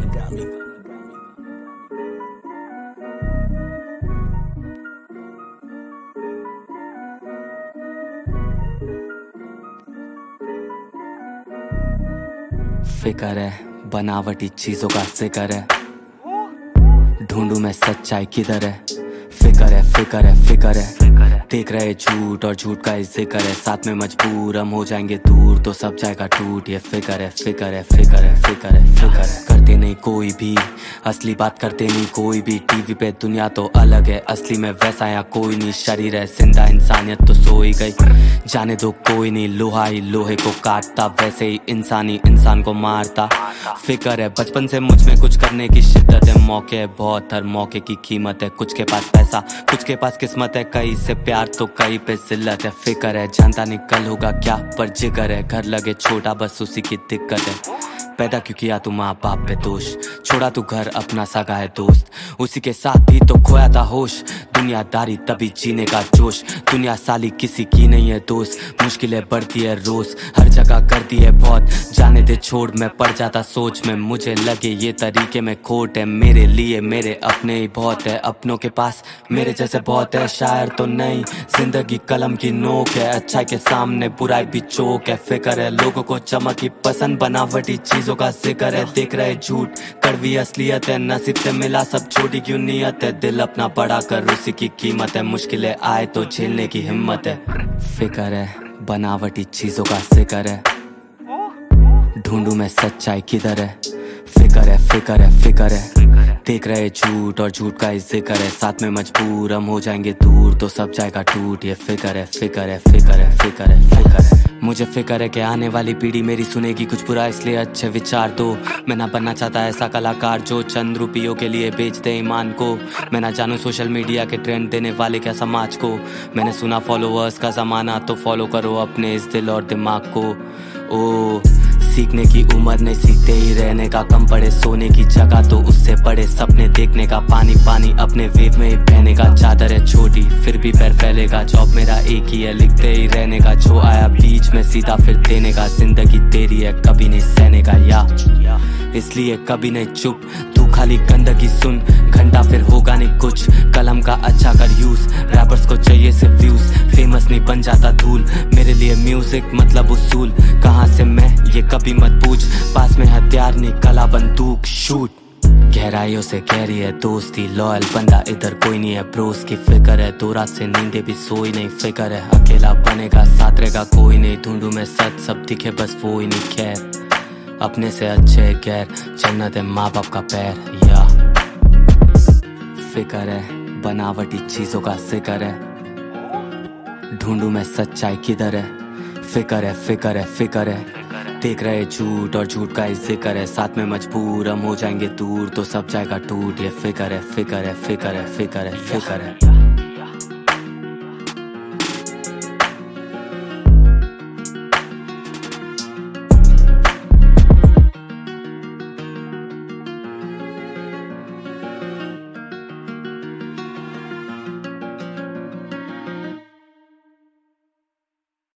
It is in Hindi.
फिकर है बनावटी चीजों का जिक्र है, ढूंढूं मैं सच्चाई किधर है। फिकर है फिकर है फिकर है, देख रहे झूठ और झूठ का ही जिक्र है। साथ में मजबूर हम हो जाएंगे दूर तो सब जाएगा टूट। ये फिकर है फिकर है फिकर है फिकर है फिकर है। करते नहीं कोई भी असली बात, करते नहीं कोई भी। टीवी पे दुनिया तो अलग है, असली में वैसा या कोई नहीं। शरीर है जिंदा, इंसानियत तो सो ही गई। जाने दो कोई नहीं, लोहा ही लोहे को काटता, वैसे ही इंसानी इंसान को मारता। फिकर है बचपन से मुझ में कुछ करने की शिद्दत है। मौके है बहुत, हर मौके की कीमत है। कुछ के पास पैसा, कुछ के पास किस्मत है। कहीं से प्यार तो कहीं पे जिल्लत है। फिकर है जानता नहीं कल होगा क्या, पर जिगर है घर लगे छोटा बस उसी की दिक्कत है। पैदा क्यों किया तू माँ बाप पे दोष, छोड़ा तू घर अपना सगा है दोस्त, उसी के साथ ही तो खोया था होश। दुनियादारी तभी जीने का जोश, दुनिया साली किसी की नहीं है दोस्त। मुश्किलें बढ़ती है रोज, हर जगह करती है बहुत। जाने दे छोड़, मैं पड़ जाता सोच में। मुझे लगे ये तरीके में खोट है, मेरे लिए मेरे अपने ही बहुत है। अपनों के पास मेरे जैसे बहुत है, शायर तो नहीं जिंदगी कलम की नोक है। अच्छाई के सामने बुराई भी चोक है। फिकर है लोगों को चमक ही पसंद, बनावटी चीजों का जिक्र है। देख रहे झूठ कड़वी असलियत है, नसीब से मिला सब छोटी क्यों नियत है। दिल अपना बड़ा कर उसी की कीमत है, मुश्किलें आए तो झेलने की हिम्मत है। फिकर है बनावटी चीजों का जिक्र है, ढूंढूं मैं सच्चाई किधर है। फिकर है फिकर है फिकर है, देख रहे झूठ और झूठ का ही जिक्र है। साथ में मजबूर हम हो जाएंगे दूर तो सब जाएगा टूट। ये फिकर है फिकर है फिकर है फिकर है फिकर है। मुझे फिकर है कि आने वाली पीढ़ी मेरी सुनेगी कुछ बुरा, इसलिए अच्छे विचार दो। मैं ना बनना चाहता ऐसा कलाकार जो चंद रुपयों के लिए बेच दे ईमान को। मैं ना जानूं सोशल मीडिया के ट्रेंड देने वाले क्या समाज को। मैंने सुना फॉलोअर्स का जमाना, तो फॉलो करो अपने इस दिल और दिमाग को। ओ सीखने की उम्र नहीं, सीखते ही रहने का। कम पड़े सोने की जगह तो उससे बड़े सपने देखने का। पानी पानी अपने वेव में ही बहने का। चादर है छोटी फिर भी पैर फैलेगा, जॉब मेरा एक ही है लिखते ही रहने का। जो आया बीच में सीधा फिर देने का। जिंदगी तेरी है कभी नहीं सहने का, या इसलिए कभी नहीं चुप। तू खाली गंदगी सुन, घंटा फिर होगा नहीं कुछ। कलम का अच्छा कर यूज, रैपर्स को चाहिए सिर्फ व्यूज। फेमस नहीं बन जाता धूल, मेरे लिए म्यूजिक मतलब उसूल। कहाँ से मैं ये कभी मत पूछ, पास में हथियार नहीं कला बंदूक शूट। गहराइयों से गहरी है दोस्ती, लॉयल बंदा इधर कोई नहीं है। ब्रोस की फिकर है, दो रात से नींदे भी सोई नहीं। फिकर है अकेला बनेगा साथ रहेगा कोई नहीं। ढूंढूं मैं सच सब दिखे बस वो ही नहीं। खैर अपने से अच्छे है गैर, जन्नत है माँ बाप का पैर। या फिकर है बनावटी चीजों का जिक्र है, ढूंढूं मैं सच्चाई किधर है। फिकर है फिकर है फिकर है, देख रहे झूठ और झूठ का ही जिक्र है। साथ में मजबूर हम हो जाएंगे दूर तो सब जाएगा टूट। ये फिकर है फिकर है फिकर है फिकर है फिकर है।